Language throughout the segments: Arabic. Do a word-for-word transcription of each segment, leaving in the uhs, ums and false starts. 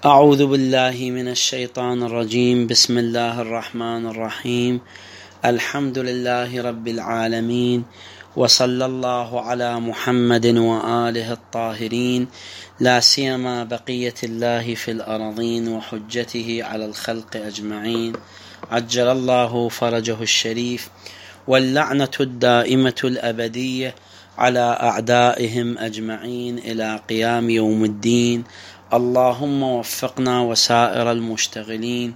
أعوذ بالله من الشيطان الرجيم. بسم الله الرحمن الرحيم. الحمد لله رب العالمين، وصلى الله على محمد وآله الطاهرين، لا سيما بقية الله في الأرضين وحجته على الخلق أجمعين، عجل الله فرجه الشريف، واللعنة الدائمة الأبدية على أعدائهم أجمعين إلى قيام يوم الدين. اللهم وفقنا وسائر المشتغلين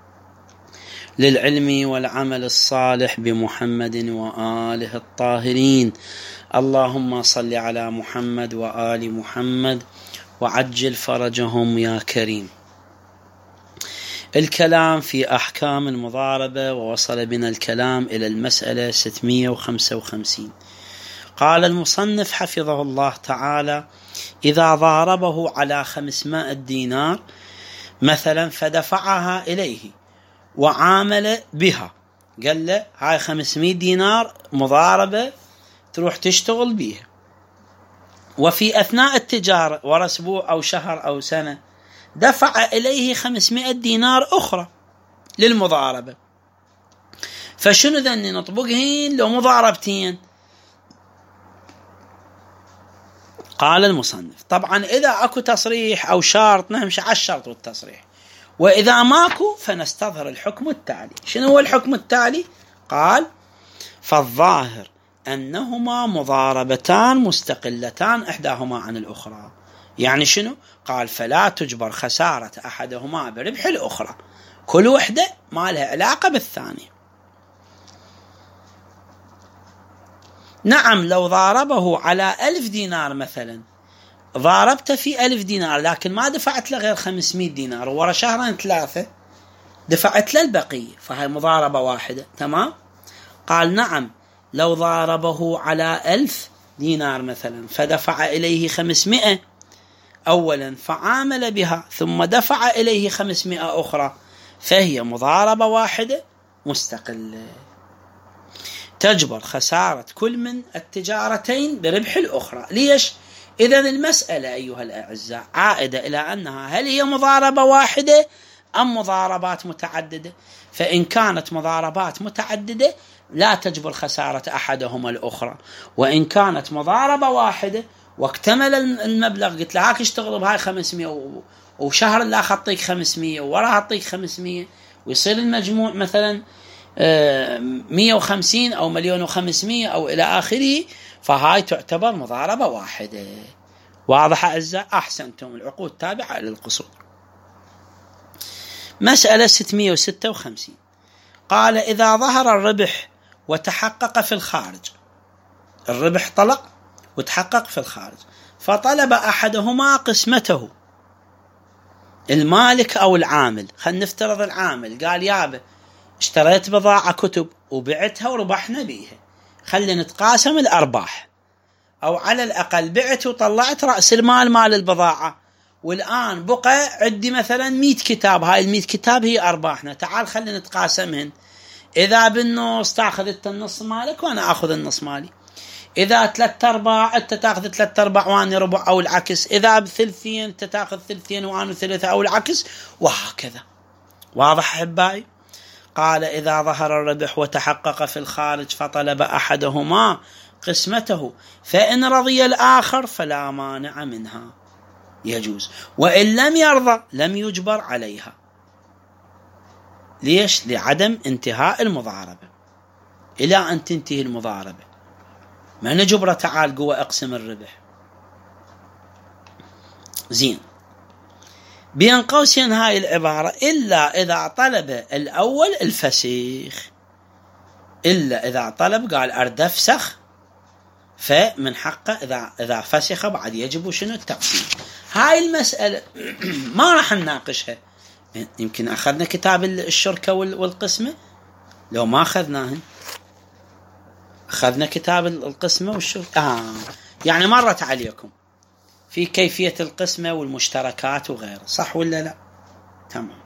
للعلم والعمل الصالح بمحمد وآله الطاهرين. اللهم صل على محمد وآل محمد وعجل فرجهم يا كريم. الكلام في أحكام المضاربة، ووصل بنا الكلام إلى المسألة ستمائة وخمسة وخمسين. قال المصنف حفظه الله تعالى: إذا ضاربه على خمسمائة دينار مثلا فدفعها إليه وعامل بها، قال له هاي خمسمائة دينار مضاربة تروح تشتغل بيها، وفي أثناء التجارة ورا أسبوع أو شهر أو سنة دفع إليه خمسمائة دينار أخرى للمضاربة، فشنو ذني نطبقهن لو مضاربتين؟ قال المصنف: طبعا إذا أكو تصريح أو شرط نمشي على الشرط والتصريح، وإذا ماكو فنستظهر الحكم التالي. شنو هو الحكم التالي؟ قال: فالظاهر أنهما مضاربتان مستقلتان إحداهما عن الأخرى. يعني شنو؟ قال: فلا تجبر خسارة أحدهما بربح الأخرى، كل وحدة ما لها علاقة بالثانية. نعم، لو ضاربه على ألف دينار مثلا، ضاربت في ألف دينار لكن ما دفعت له غير خمسمائة دينار، ورا شهرين ثلاثة دفعت له البقية، فهي مضاربة واحدة. تمام؟ قال: نعم، لو ضاربه على ألف دينار مثلا فدفع إليه خمسمائة أولا فعامل بها، ثم دفع إليه خمسمائة أخرى، فهي مضاربة واحدة مستقلة تجبر خسارة كل من التجارتين بربح الأخرى. ليش؟ إذن المسألة أيها الأعزاء عائدة إلى أنها هل هي مضاربة واحدة أم مضاربات متعددة؟ فإن كانت مضاربات متعددة لا تجبر خسارة أحدهما الأخرى، وإن كانت مضاربة واحدة واكتمل المبلغ، قلت له هاك اشتغل بهاي خمسمائة وشهر لا خطيك خمسمائة ووراها أعطيك خمسمائة، ويصير المجموع مثلا مئة وخمسين أو مليون وخمسمائة أو إلى آخره، فهاي تعتبر مضاربة واحدة. واضح أعزاء؟ أحسنتم، العقود تابعة للقصود. مسألة ستمائة وستة وخمسين. قال: إذا ظهر الربح وتحقق في الخارج، الربح طلع وتحقق في الخارج، فطلب أحدهما قسمته، المالك أو العامل. خلينا نفترض العامل قال: يابا اشتريت بضاعة كتب وبعتها وربحنا بيها، خلينا نتقاسم الأرباح، أو على الأقل بعت وطلعت رأس المال مال البضاعة، والآن بقى عندي مثلا مئة كتاب، هاي المئة كتاب هي أرباحنا، تعال خلينا نتقاسمهن. إذا بالنص تأخذ انت النص مالك وأنا أخذ النص مالي، إذا ثلاث أرباع أنت تأخذ ثلاث أرباع وأنا ربع أو العكس، إذا بثلثين أنت تأخذ ثلثين وأنا ثلثة أو العكس، وهكذا. واضح أحبائي؟ قال: إذا ظهر الربح وتحقق في الخارج فطلب أحدهما قسمته، فإن رضي الآخر فلا مانع منها، يجوز، وإن لم يرضى لم يجبر عليها. ليش؟ لعدم انتهاء المضاربة. إلى أن تنتهي المضاربة ما نجبر تعال قوة اقسم الربح. زين، بين قوسين هاي العبارة: إلا إذا طلب الأول الفسيخ، إلا إذا طلب قال أرد أفسخ، فمن حقه إذا إذا فسخ بعد يجب شنو التقسيم. هاي المسألة ما راح نناقشها، يمكن أخذنا كتاب الشركة والقسمة، لو ما أخذناهن أخذنا كتاب القسمة والشركة، آه يعني مرت عليكم في كيفية القسمة والمشتركات وغيره، صح ولا لا؟ تمام.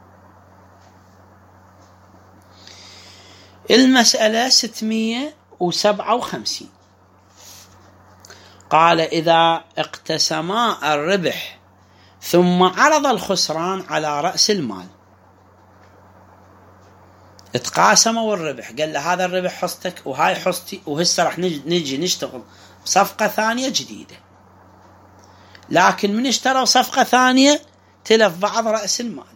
المسألة ستمائة وسبعة وخمسين. قال: إذا اقتسما الربح ثم عرض الخسران على رأس المال، اتقاسموا الربح، قال له هذا الربح حصتك وهاي حصتي، وهسه راح نجي نشتغل صفقة ثانية جديدة، لكن من اشتروا صفقة ثانية تلف بعض رأس المال،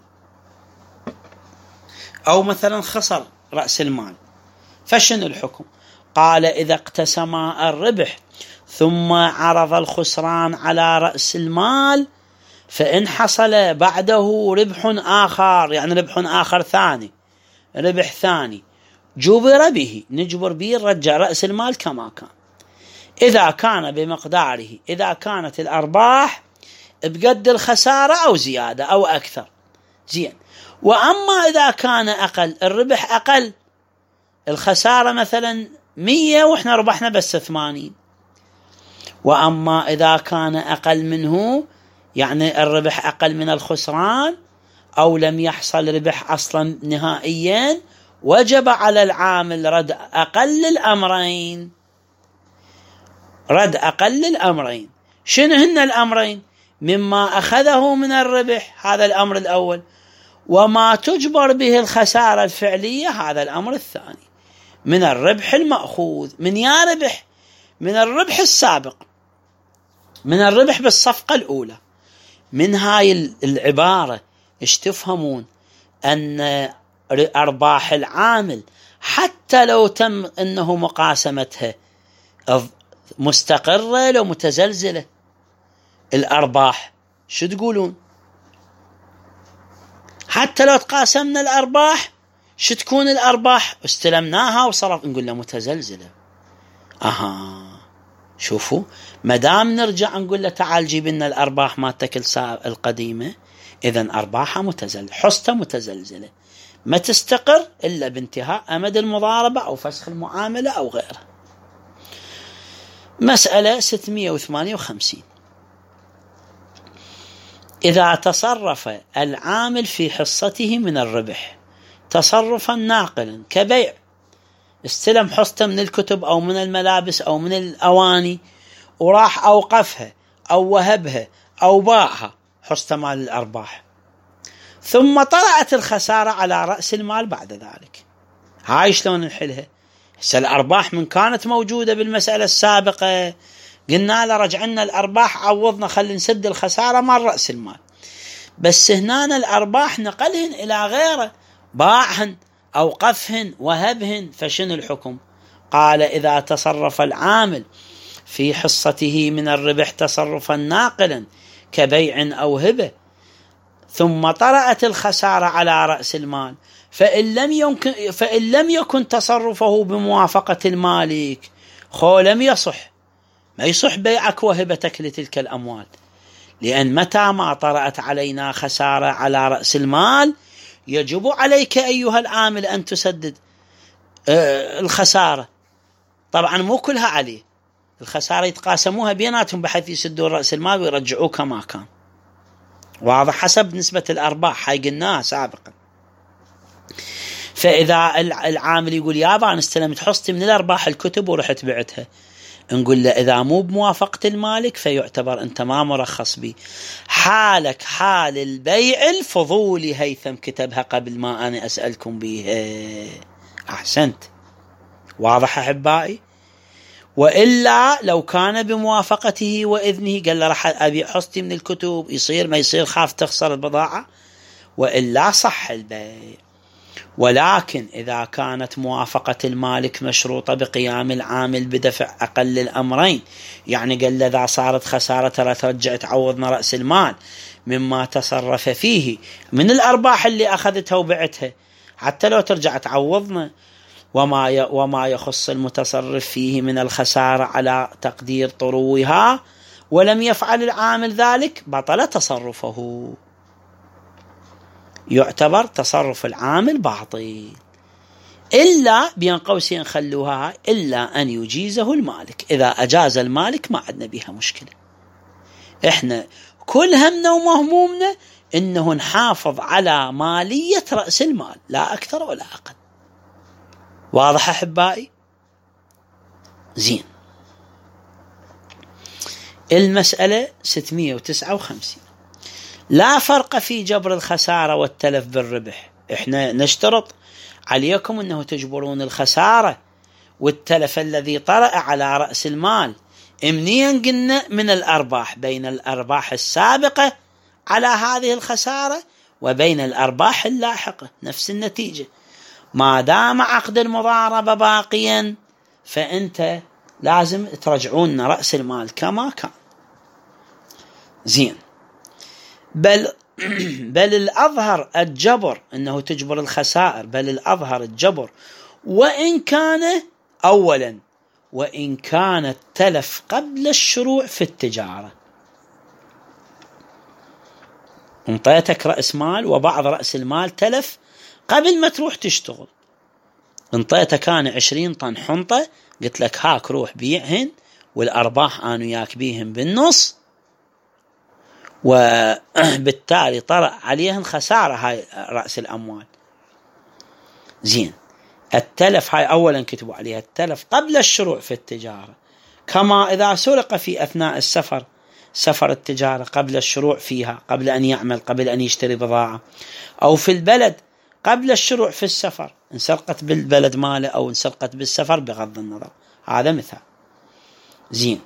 أو مثلا خسر رأس المال، فشن الحكم؟ قال إذا اقتسما الربح ثم عرض الخسران على رأس المال، فإن حصل بعده ربح آخر، يعني ربح آخر ثاني، ربح ثاني جبر به، نجبر به نرجع رأس المال كما كان، إذا كان بمقداره، إذا كانت الأرباح بقد الخسارة أو زيادة أو أكثر، زين. وأما إذا كان أقل، الربح أقل، الخسارة مثلا مية وإحنا ربحنا بس ثمانين، وأما إذا كان أقل منه، يعني الربح أقل من الخسران أو لم يحصل ربح أصلا نهائيا، وجب على العامل رد أقل الأمرين، رد أقل الأمرين. شنو هن الأمرين؟ مما أخذه من الربح، هذا الأمر الأول، وما تجبر به الخسارة الفعلية، هذا الأمر الثاني، من الربح المأخوذ. من يا ربح؟ من الربح السابق، من الربح بالصفقة الأولى. من هاي العبارة ايش تفهمون؟ أن أرباح العامل حتى لو تم أنه مقاسمتها مستقرة لو متزلزلة، الأرباح شو تقولون؟ حتى لو تقاسمنا الأرباح شو تكون الأرباح؟ استلمناها وصرف، نقول له متزلزلة. أها، شوفوا، مدام نرجع نقول له تعال جيب لنا الأرباح مالتك القديمة، إذن أرباحها متزلزلة، حصتها متزلزلة، ما تستقر إلا بانتهاء أمد المضاربة أو فسخ المعاملة أو غيره. مسألة ستمئة وثمانية وخمسين. إذا تصرف العامل في حصته من الربح تصرفا ناقلا كبيع، استلم حصته من الكتب أو من الملابس أو من الأواني وراح أوقفها أو وهبها أو باعها، حصته مال الأرباح، ثم طلعت الخسارة على رأس المال بعد ذلك، هاي شلون نحلها؟ هسه الأرباح من كانت موجودة بالمسألة السابقة قلنا له رجعنا الأرباح، عوضنا، خلي نسد الخسارة مال رأس المال، بس هنا الأرباح نقلهن إلى غيره، باعهن، أوقفهن، وهبهن، فشن الحكم؟ قال إذا تصرف العامل في حصته من الربح تصرفا ناقلا كبيع أو هبة، ثم طرأت الخسارة على رأس المال، فإن لم يمكن فإن لم يكن تصرفه بموافقة المالك، خو لم يصح، ما يصح بيعك وهبتك لتلك الأموال، لأن متى ما طرأت علينا خسارة على رأس المال يجب عليك أيها العامل أن تسدد الخسارة. طبعا مو كلها عليه، الخسارة يتقاسموها بيناتهم بحيث يسدون رأس المال ويرجعوه كما كان، واضح، حسب نسبة الأرباح، هاي قلناها سابقا. فإذا العامل يقول يابا أنا استلمت حصتي من الأرباح الكتب ورحت بعتها، نقول له إذا مو بموافقة المالك فيعتبر أنت ما مرخص بي، حالك حال البيع الفضولي، هيثم كتبها قبل ما أنا أسألكم بيها. أحسنت، واضح أحبائي؟ وإلا لو كان بموافقته وإذنه قال له راح أبيع حصتي من الكتب، يصير ما يصير، خاف تخسر البضاعة، وإلا صح البيع. ولكن إذا كانت موافقة المالك مشروطة بقيام العامل بدفع أقل الأمرين، يعني قال له إذا صارت خسارة ترى ترجع تعوضنا رأس المال مما تصرف فيه من الأرباح اللي أخذتها وبعتها، حتى لو ترجع تعوضنا، وما وما يخص المتصرف فيه من الخسارة على تقدير طروها، ولم يفعل العامل ذلك بطل تصرفه، يعتبر تصرف العامل باطل، إلا بين قوسين خلوها، إلا أن يجيزه المالك. إذا أجاز المالك ما عندنا بها مشكلة، إحنا كل همنا ومهمومنا إنه نحافظ على مالية رأس المال، لا أكثر ولا أقل. واضح أحبائي؟ زين. المسألة ستمئة وتسعة وخمسين. لا فرق في جبر الخسارة والتلف بالربح. احنا نشترط عليكم أنه تجبرون الخسارة والتلف الذي طرأ على رأس المال. منين قلنا؟ من الأرباح، بين الأرباح السابقة على هذه الخسارة وبين الأرباح اللاحقة نفس النتيجة. ما دام عقد المضاربة باقيا فأنت لازم ترجعون رأس المال كما كان. زين. بل بل الأظهر الجبر، أنه تجبر الخسائر، بل الأظهر الجبر وإن كان أولا وإن كان التلف قبل الشروع في التجارة. انطيتك رأس مال وبعض رأس المال تلف قبل ما تروح تشتغل. انطيتك أنا عشرين طن حنطة، قلت لك هاك روح بيعهن والأرباح أنا وياك بيهم بالنص، وبالتالي طرأ عليهن خسارة هاي رأس الأموال. زين. التلف هاي أولا كتبوا عليها التلف قبل الشروع في التجارة، كما إذا سرق في أثناء السفر، سفر التجارة قبل الشروع فيها، قبل أن يعمل، قبل أن يشتري بضاعة، أو في البلد قبل الشروع في السفر، انسرقت بالبلد ماله أو انسرقت بالسفر بغض النظر. هذا مثال. زين.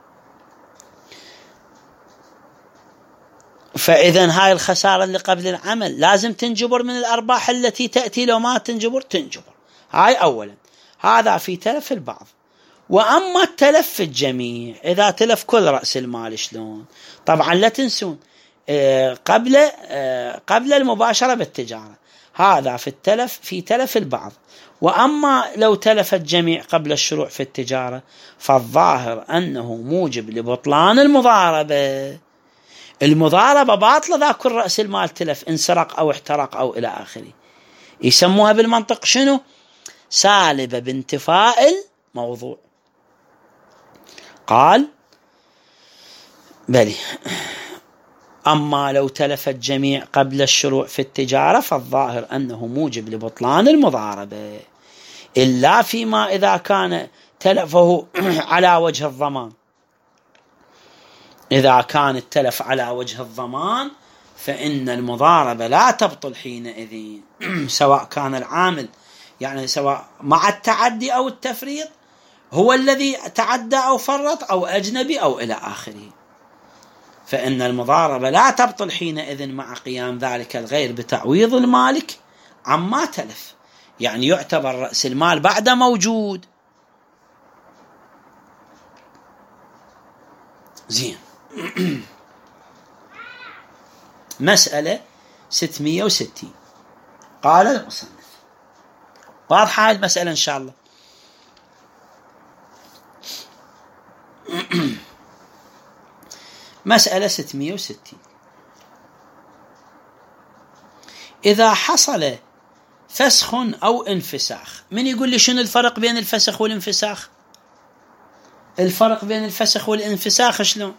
فإذا هاي الخسارة اللي قبل العمل لازم تنجبر من الأرباح التي تأتي، لو ما تنجبر تنجبر. هاي أولا. هذا في تلف البعض. وأما التلف في الجميع، إذا تلف كل رأس المال شلون؟ طبعا لا تنسون قبل قبل المباشرة بالتجارة، هذا في التلف في تلف البعض. وأما لو تلف الجميع قبل الشروع في التجارة فالظاهر أنه موجب لبطلان المضاربة. المضاربة باطلة ذا كل رأس المال تلف، انسرق أو احترق أو إلى آخره. يسموها بالمنطق شنو؟ سالبة بانتفاء الموضوع. قال بلي أما لو تلف الجميع قبل الشروع في التجارة فالظاهر أنه موجب لبطلان المضاربة، إلا فيما إذا كان تلفه على وجه الضمان. إذا كان التلف على وجه الضمان فإن المضاربة لا تبطل حينئذ، سواء كان العامل يعني سواء مع التعدي أو التفريط، هو الذي تعدى أو فرط أو أجنبي أو إلى آخره، فإن المضاربة لا تبطل حينئذ مع قيام ذلك الغير بتعويض المالك عما تلف. يعني يعتبر رأس المال بعد موجود. زين. مسألة ستمائة وستين. قال المصنف، واضحة المسألة إن شاء الله. مسألة ستمائة وستين. إذا حصل فسخ أو انفساخ. من يقول لي شنو الفرق بين الفسخ والانفساخ؟ الفرق بين الفسخ والانفساخ شلون؟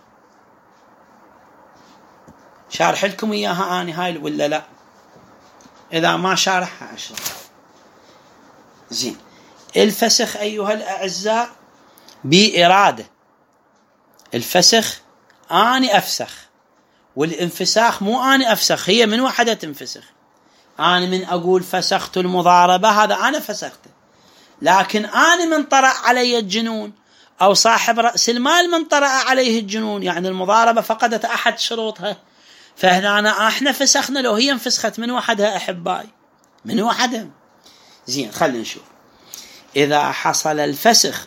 شارح لكم إياها أنا هاي ولا لا؟ إذا ما شارحها أشرح. زين. الفسخ أيها الأعزاء بإرادة. الفسخ أنا أفسخ، والانفساخ مو أنا أفسخ، هي من وحدة تنفسخ. أنا من أقول فسخت المضاربة هذا أنا فسخته، لكن أنا من طرأ علي الجنون أو صاحب رأس المال من طرأ عليه الجنون، يعني المضاربة فقدت أحد شروطها، فهنا احنا فسخنا لو هي انفسخت من وحدها أحبائي، من وحدها. زين. خلينا نشوف. إذا حصل الفسخ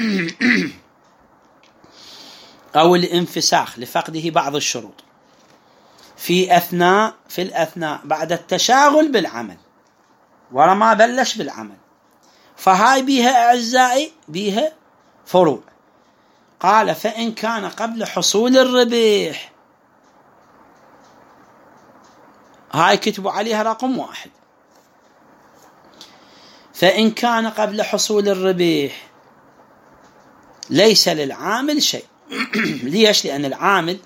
أو الانفساخ لفقده بعض الشروط في أثناء في الأثناء بعد التشاغل بالعمل ورا ما بلش بالعمل، فهاي بيها أعزائي بيها فروع. قال فإن كان قبل حصول الربح، هاي كتبوا عليها رقم واحد. فإن كان قبل حصول الربح ليس للعامل شيء. ليش؟ لأن العامل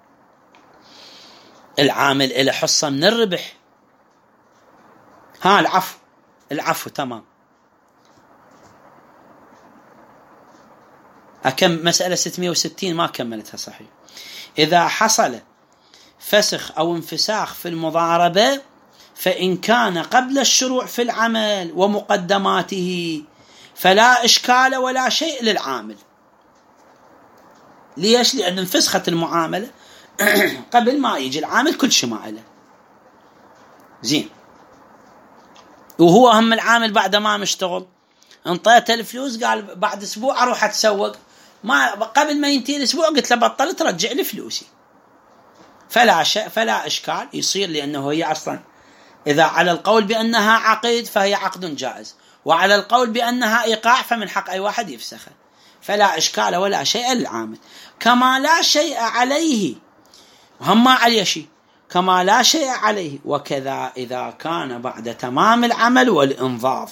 العامل إلى حصة من الربح. ها العفو العفو تمام. أكم مسألة ستمائة وستين ما كملتها صحيح. إذا حصل فسخ أو انفساخ في المضاربة فإن كان قبل الشروع في العمل ومقدماته فلا إشكال ولا شيء للعامل. ليش؟ لأن انفسخت المعاملة قبل ما يجي العامل كل شيء ما له. زين، وهو هم العامل بعد ما مشتغل انطيته الفلوس قال بعد أسبوع أروح أتسوق، ما قبل ما ينتهي الأسبوع قلت له بطل ترجع لي فلوسي، فلا شيء فلا إشكال يصير، لأنه هي أصلا إذا على القول بأنها عقد فهي عقد جائز، وعلى القول بأنها إيقاع فمن حق أي واحد يفسخه، فلا إشكال ولا شيء للعامل. كما لا شيء عليه، هم ما عليه شيء، كما لا شيء عليه. وكذا إذا كان بعد تمام العمل والإنظاف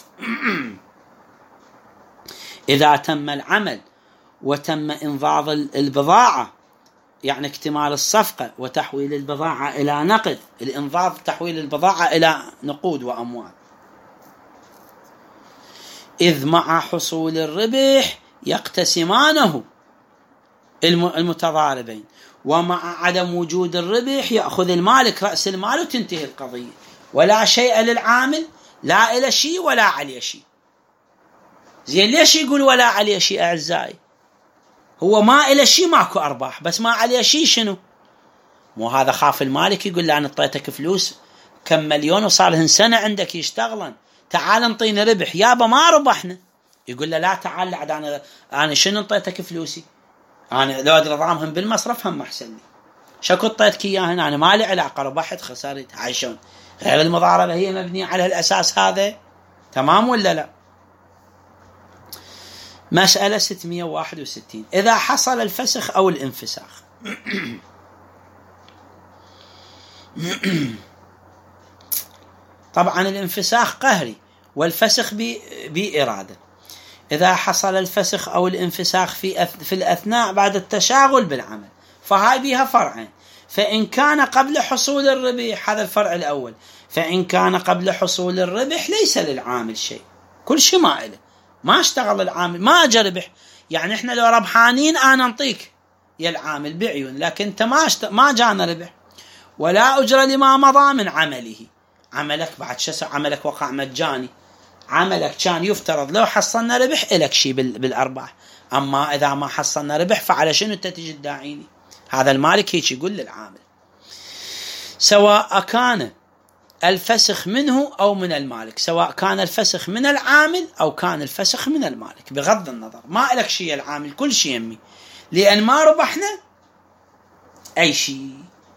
إذا تم العمل وتم إنظاف البضاعة، يعني اكتمال الصفقة وتحويل البضاعة إلى نقد، الإنظاف تحويل البضاعة إلى نقود وأموال، إذ مع حصول الربح يقتسمانه المتضاربين، ومع عدم وجود الربح يأخذ المالك رأس المال وتنتهي القضية، ولا شيء للعامل، لا إلى شيء ولا عليه شيء. زين، ليش يقول ولا عليه شيء أعزائي؟ هو ما إلى شيء ماكو أرباح، بس ما عليه شيء شنو؟ مو هذا خاف المالك يقول له أنا اعطيتك فلوس كم مليون وصار لهن سنة عندك يشتغلن، تعال انطينا ربح. يابا ما ربحنا. يقول له لا تعال لعد أنا أنا شنو انطيتك فلوسي؟ أنا لو أدري ضامهم بالمصرف هم أحسن لي، شكو اعطيتك إياهن؟ أنا ما لي علاقة، ربحت خسرت عايشون. غير المضاربة هي مبنية على الأساس هذا، تمام ولا لا؟ مسألة ستمائة وواحد وستين. إذا حصل الفسخ أو الانفساخ طبعا الانفساخ قهري والفسخ بإرادة. إذا حصل الفسخ أو الانفساخ في في الأثناء بعد التشاغل بالعمل فهاي بها فرعين. فإن كان قبل حصول الربح، هذا الفرع الأول، فإن كان قبل حصول الربح ليس للعامل شيء، كل شيء ما إله، ما اشتغل العامل، ما أجى ربح. يعني إحنا لو ربحانين أنا نعطيك يا العامل بعيون، لكن أنت ما اشت... ما جانا ربح ولا أجر لما مضى من عمله. عملك بعد شسع عملك وقع مجاني، عملك كان يفترض لو حصلنا ربح إلك شيء بالأرباح، أما إذا ما حصلنا ربح فعلى شنو أنت تجي تداعيني؟ هذا المالك هيك يقول للعامل، سواء كان الفسخ منه أو من المالك، سواء كان الفسخ من العامل أو كان الفسخ من المالك، بغض النظر ما إلك شيء العامل، كل شيء يمي، لأن ما ربحنا أي شيء.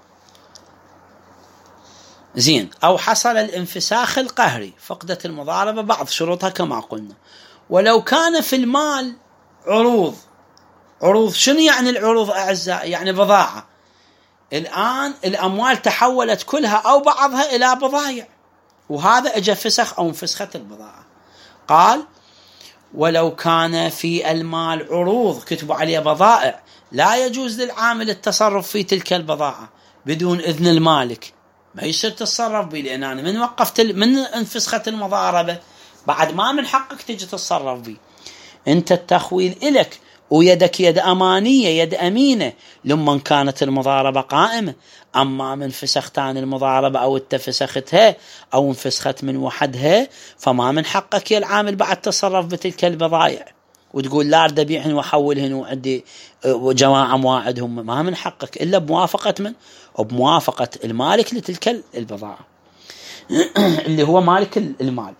زين، أو حصل الانفساخ القهري، فقدت المضاربة بعض شروطها كما قلنا. ولو كان في المال عروض، عروض شنو يعني العروض أعزائي؟ يعني بضاعة، الآن الأموال تحولت كلها أو بعضها إلى بضائع، وهذا اجى فسخ أو انفسخت البضاعة. قال ولو كان في المال عروض كتبوا عليه بضائع لا يجوز للعامل التصرف في تلك البضاعة بدون إذن المالك، ما يصير تتصرف بي، لأن أنا من وقفت من انفسخت المضاربة بعد ما من حقك تجي تتصرف بي. أنت التخويذ إلك ويدك يد أمانية، يد أمينة لمن كانت المضاربة قائمة. أما من فسختان المضاربة أو اتفسختها أو انفسخت من وحدها فما من حقك يا العامل بعد تصرف بتلك البضائع وتقول لا أريد أبيعهن وأحولهن وعندي جماعة مواعدهم، ما من حقك إلا بموافقة من؟ وبموافقة المالك لتلك البضاعة اللي هو مالك المال.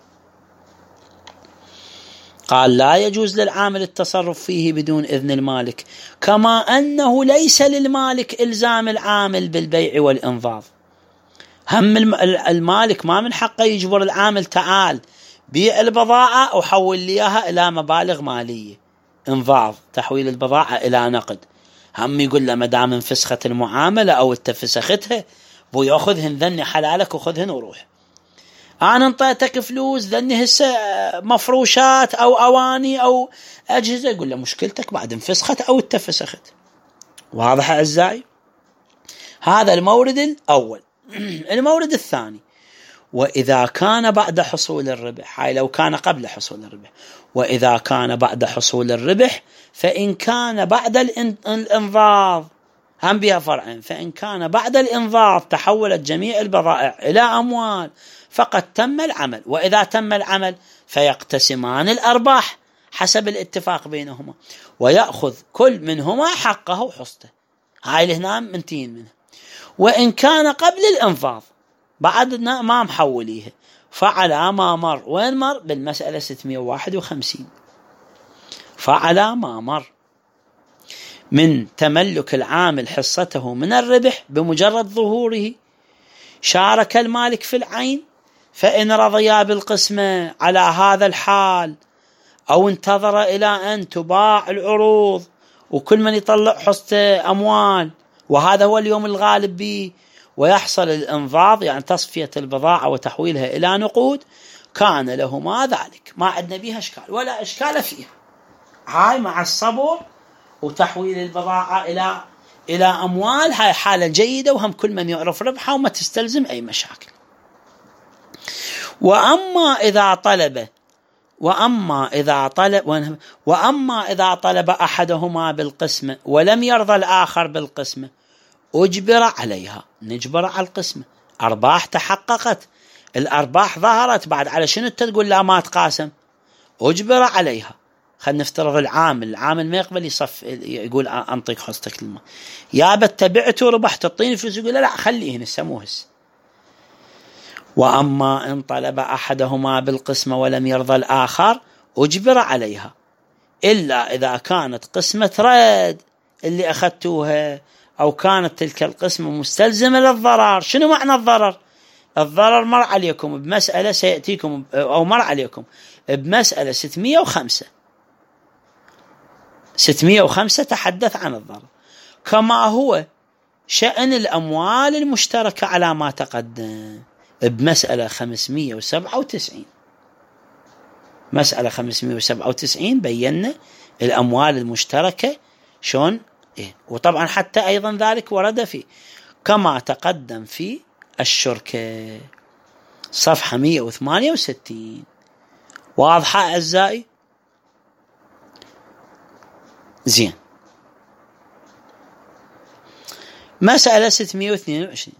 قال لا يجوز للعامل التصرف فيه بدون إذن المالك، كما أنه ليس للمالك إلزام العامل بالبيع والإنظاف. هم المالك ما من حقه يجبر العامل تعال بيع البضاعة وحول ليها إلى مبالغ مالية، انظاف تحويل البضاعة إلى نقد. هم يقول له مدام انفسخت المعاملة أو اتفسختها بو يأخذهن ذني حلالك وخذهن وروح، أنا انطيتك فلوس ذني هسه مفروشات أو أواني أو أجهزة، يقول له مشكلتك بعد انفسخت أو اتفسخت. واضح أعزائي؟ هذا المورد الأول. المورد الثاني، وإذا كان بعد حصول الربح، هاي لو كان قبل حصول الربح، وإذا كان بعد حصول الربح فإن كان بعد الإنظاف، هم بها فرعين. فإن كان بعد الإنظار تحولت جميع البضائع إلى أموال فقد تم العمل، وإذا تم العمل فيقتسمان الأرباح حسب الاتفاق بينهما ويأخذ كل منهما حقه وحصته. هاي اللي هنا منتين منه. وإن كان قبل الإنفاض بعدنا ما محوليه فعلى ما مر. وين مر؟ بالمسألة ستمائة وواحد وخمسين. فعلى ما مر من تملك العامل حصته من الربح بمجرد ظهوره شارك المالك في العين، فإن رضيا بالقسمة على هذا الحال أو انتظر إلى أن تباع العروض وكل من يطلع حصته أموال، وهذا هو اليوم الغالب به، ويحصل الانضاض يعني تصفية البضاعة وتحويلها إلى نقود، كان له ما ذلك، ما عندنا بها إشكال ولا إشكال فيها. هاي مع الصبر وتحويل البضاعة إلى إلى أموال، هاي حالة جيدة وهم كل من يعرف ربحها وما تستلزم أي مشاكل. وأما إذا طلب وأما إذا طلب وأما إذا طلب أحدهما بالقسمة ولم يرضى الآخر بالقسمة أجبر عليها. نجبر على القسمة، أرباح تحققت، الأرباح ظهرت، بعد على شنو تقول لا ما تقاسم؟ أجبر عليها. خلينا نفترض العامل العامل ما يقبل يصف يقول أنطيك حصتك الماء، يا بتبعته وربحت تعطيني فلوس، يقول لا خليه هنا سموهس. وأما إن طلب أحدهما بالقسمة ولم يرضى الآخر أجبر عليها، إلا إذا كانت قسمة رد اللي أخذتوها أو كانت تلك القسمة مستلزمة للضرر. شنو معنى الضرر؟ الضرر مر عليكم بمسألة سيأتيكم أو مر عليكم بمسألة ستمائة وخمسة ستمائة وخمسة تحدث عن الضرر، كما هو شأن الأموال المشتركة على ما تقدم بمسألة خمسمائة وسبعة وتسعين. مسألة خمسمائة وسبعة وتسعين بينا الأموال المشتركة شون إيه؟ وطبعا حتى أيضا ذلك ورد فيه كما تقدم في الشركة صفحة مائة وثمانية وستين. واضحة أعزائي؟ زين. مسألة ستمائة واثنين وعشرين.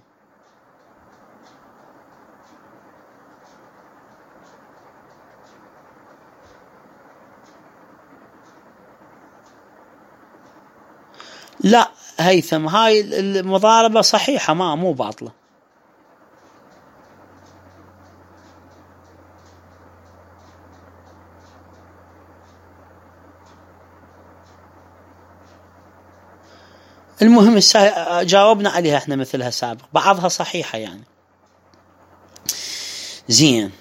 لا هيثم، هاي المضاربة صحيحة ما مو باطلة. المهم جاوبنا عليها احنا مثلها سابق، بعضها صحيحة يعني. زين.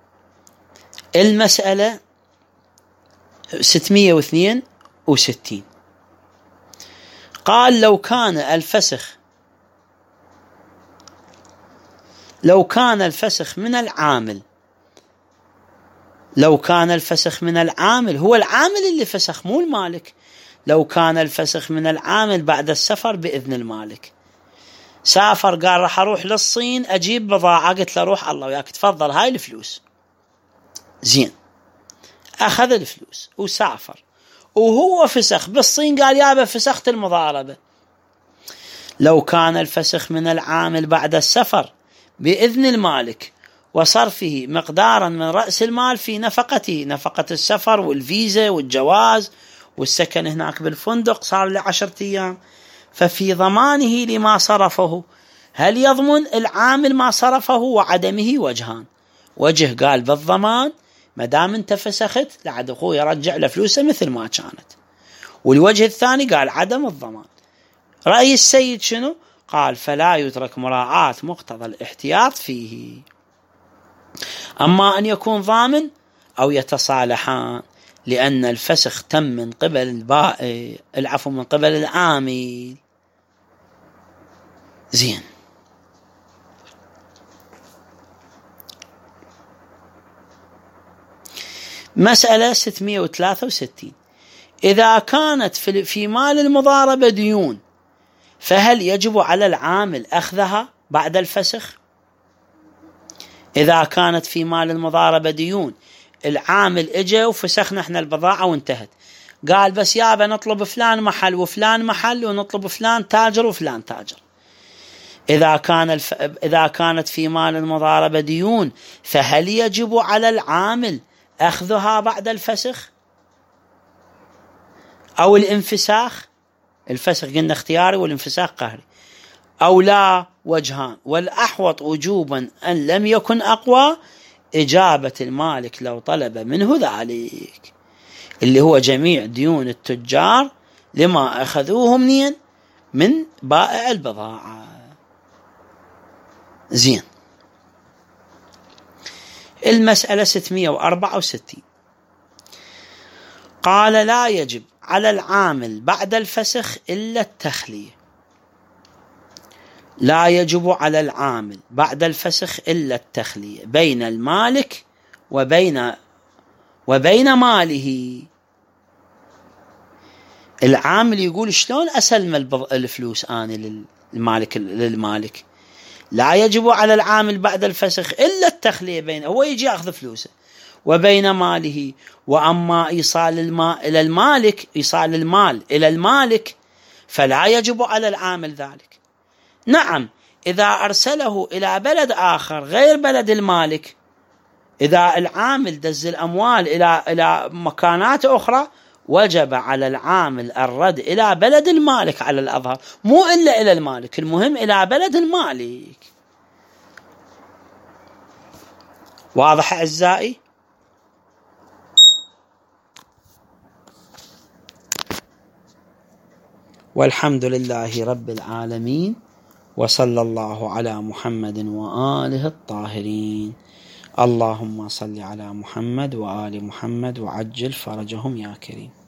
المسألة ستمائة واثنين وستين قال لو كان الفسخ لو كان الفسخ من العامل لو كان الفسخ من العامل هو العامل اللي فسخ مو المالك. لو كان الفسخ من العامل بعد السفر بإذن المالك، سافر قال راح أروح للصين أجيب بضاعة، قلت له روح الله وياك تفضل هاي الفلوس. زين، أخذ الفلوس وسافر وهو فسخ بالصين، قال يابا فسخت المضاربة. لو كان الفسخ من العامل بعد السفر بإذن المالك وصرفه مقدارا من رأس المال في نفقته، نفقة السفر والفيزا والجواز والسكن هناك بالفندق صار لعشرة أيام، ففي ضمانه لما صرفه. هل يضمن العامل ما صرفه وعدمه وجهان؟ وجه قال بالضمان، ما دام انت فسخت لعد اخوه يرجع له فلوسه مثل ما كانت. والوجه الثاني قال عدم الضمان. رأي السيد شنو؟ قال فلا يترك مراعاة مقتضى الاحتياط فيه. أما أن يكون ضامن أو يتصالحان، لأن الفسخ تم من قبل البائع، العفو من قبل العامل. زين. مسألة ستمائة وثلاثة وستين إذا كانت في مال المضاربة ديون فهل يجب على العامل أخذها بعد الفسخ؟ إذا كانت في مال المضاربة ديون، العامل اجى وفسخنا احنا البضاعة وانتهت، قال بس يابا نطلب فلان محل وفلان محل ونطلب فلان تاجر وفلان تاجر. إذا كان الف... إذا كانت في مال المضاربة ديون فهل يجب على العامل أخذها بعد الفسخ أو الانفساخ؟ الفسخ قلنا اختياري والانفساخ قهري. أو لا؟ وجهان، والأحوط وجوبا أن لم يكن أقوى إجابة المالك لو طلب منه ذلك، اللي هو جميع ديون التجار لما أخذوه منين؟ من بائع البضاعة. زين. المسألة ستمائة وأربعة وستين قال لا يجب على العامل بعد الفسخ إلا التخلية. لا يجب على العامل بعد الفسخ إلا التخلية بين المالك وبين وبين ماله. العامل يقول شلون أسلم الفلوس أنا للمالك للمالك لا يجب على العامل بعد الفسخ إلا التخلية بينه، هو يجي يأخذ فلوسه، وبين ماله. وأما إيصال المال إلى المالك، إيصال المال إلى المالك فلا يجب على العامل ذلك. نعم إذا أرسله إلى بلد آخر غير بلد المالك، إذا العامل دز الأموال إلى إلى مكانات أخرى وجب على العامل الرد إلى بلد المالك على الأظهر، مو إلا إلى المالك، المهم إلى بلد المالك. واضح أعزائي؟ والحمد لله رب العالمين، وصلى الله على محمد وآله الطاهرين. اللهم صل على محمد وآل محمد وعجل فرجهم يا كريم.